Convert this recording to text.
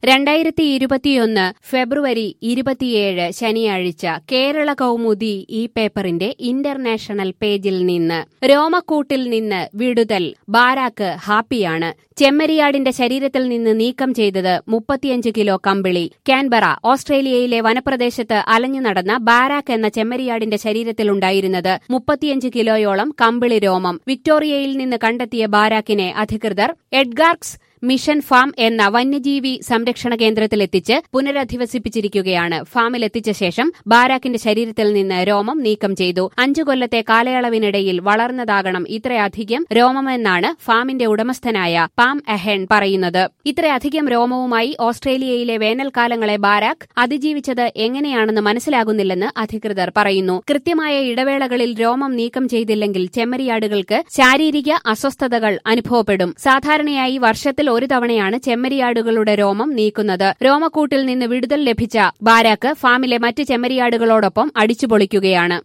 2021 ഫെബ്രുവരി 27 ശനിയാഴ്ച കേരള കൗമുദി ഈ പേപ്പറിന്റെ ഇന്റർനാഷണൽ പേജിൽ നിന്ന് രോമക്കൂട്ടിൽ നിന്ന് വിടുതൽ, ബാരാക്ക് ഹാപ്പിയാണ്. ചെമ്മരിയാടിന്റെ ശരീരത്തിൽ നിന്ന് നീക്കം ചെയ്തത് 35 കിലോ കമ്പിളി. കാൻബറ, ഓസ്ട്രേലിയയിലെ വനപ്രദേശത്ത് അലഞ്ഞു നടന്ന ബാരാക്ക് എന്ന ചെമ്മരിയാടിന്റെ ശരീരത്തിലുണ്ടായിരുന്നത് 35 കിലോയോളം കമ്പിളി രോമം. വിക്ടോറിയയിൽ നിന്ന് കണ്ടെത്തിയ ബാരാക്കിനെ അധികൃതർ എഡ്ഗാർസ് മിഷൻ ഫാം എന്ന വന്യജീവി സംരക്ഷണ കേന്ദ്രത്തിലെത്തിച്ച് പുനരധിവസിപ്പിച്ചിരിക്കുകയാണ്. ഫാമിലെത്തിച്ച ശേഷം ബാരാക്കിന്റെ ശരീരത്തിൽ നിന്ന് രോമം നീക്കം ചെയ്തു. 5 കൊല്ലത്തെ കാലയളവിനിടയിൽ വളർന്നതാകണം ഇത്രയധികം രോമമെന്നാണ് ഫാമിന്റെ ഉടമസ്ഥനായ പാം അഹെൺ പറയുന്നത്. ഇത്രയധികം രോമവുമായി ഓസ്ട്രേലിയയിലെ വേനൽക്കാലങ്ങളെ ബാരാക്ക് അതിജീവിച്ചത് എങ്ങനെയാണെന്ന് മനസ്സിലാകുന്നില്ലെന്ന് അധികൃതർ പറയുന്നു. കൃത്യമായ ഇടവേളകളിൽ രോമം നീക്കം ചെയ്തില്ലെങ്കിൽ ചെമ്മരിയാടുകൾക്ക് ശാരീരിക അസ്വസ്ഥതകൾ അനുഭവപ്പെടും. സാധാരണയായി വർഷത്തിൽ ഒരു തവണയാണ് ചെമ്മരിയാടുകളുടെ രോമം നീക്കുന്നത്. രോമക്കൂട്ടിൽ നിന്ന് വിടുതൽ ലഭിച്ച ബാരാക്ക് ഫാമിലെ മറ്റ് ചെമ്മരിയാടുകളോടൊപ്പം അടിച്ചുപൊളിക്കുകയാണ്.